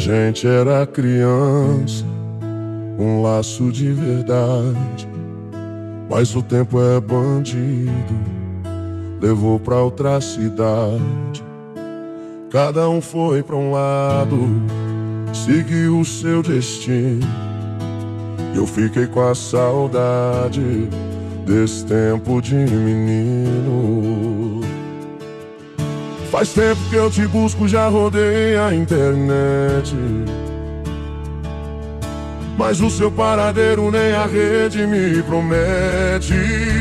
gente era criança, um laço de verdade. Mas o tempo é bandido, levou pra outra cidade. Cada um foi pra um lado, seguiu o seu destino. Eu fiquei com a saudade desse tempo de menino. Faz tempo que eu te busco, já rodei a internet, mas o seu paradeiro nem a rede me promete.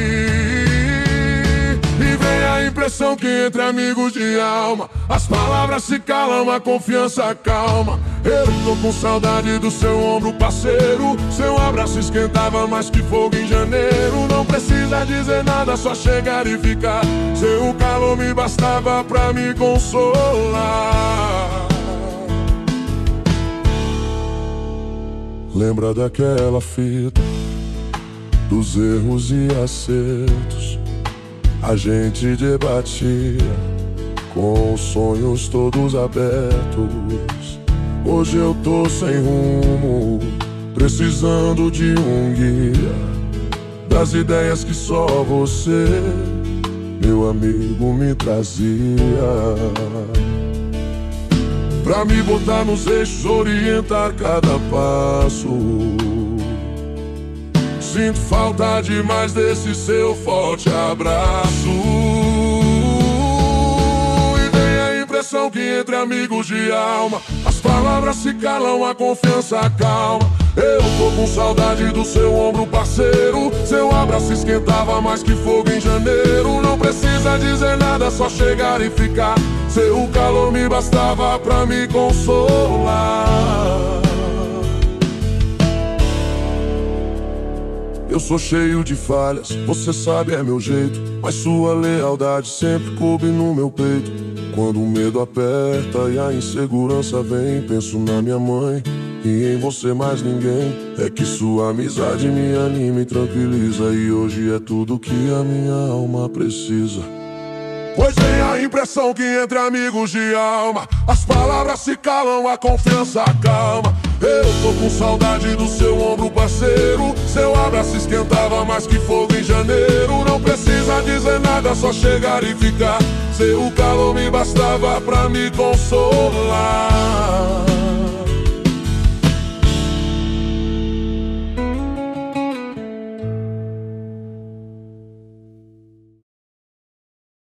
E vem a impressão que entre amigos de alma as palavras se calam, a confiança calma. Eu tô com saudade do seu ombro, parceiro. Seu abraço esquentava mais que fogo em janeiro. Não precisa dizer nada, só chegar e ficar. Seu calor me bastava pra me consolar. Lembra daquela fita dos erros e acertos? A gente debatia com os sonhos todos abertos. Hoje eu tô sem rumo, precisando de um guia, das ideias que só você, meu amigo, me trazia, pra me botar nos eixos, orientar cada passo. Sinto falta demais desse seu forte abraço. E vem a impressão que entre amigos de alma as palavras se calam, a confiança calma. Eu tô com saudade do seu ombro, parceiro. Seu abraço esquentava mais que fogo em janeiro. Não precisa dizer nada, só chegar e ficar. Seu calor me bastava pra me consolar. Eu sou cheio de falhas, você sabe é meu jeito, mas sua lealdade sempre coube no meu peito. Quando o medo aperta e a insegurança vem, penso na minha mãe e em você mais ninguém. É que sua amizade me anima e tranquiliza, e hoje é tudo que a minha alma precisa. Pois vem a impressão que entre amigos de alma as palavras se calam, a confiança calma. Eu tô com saudade do seu ombro, parceiro. Seu abraço esquentava mais que fogo em janeiro. Não precisa dizer nada, só chegar e ficar. Seu calor me bastava pra me consolar.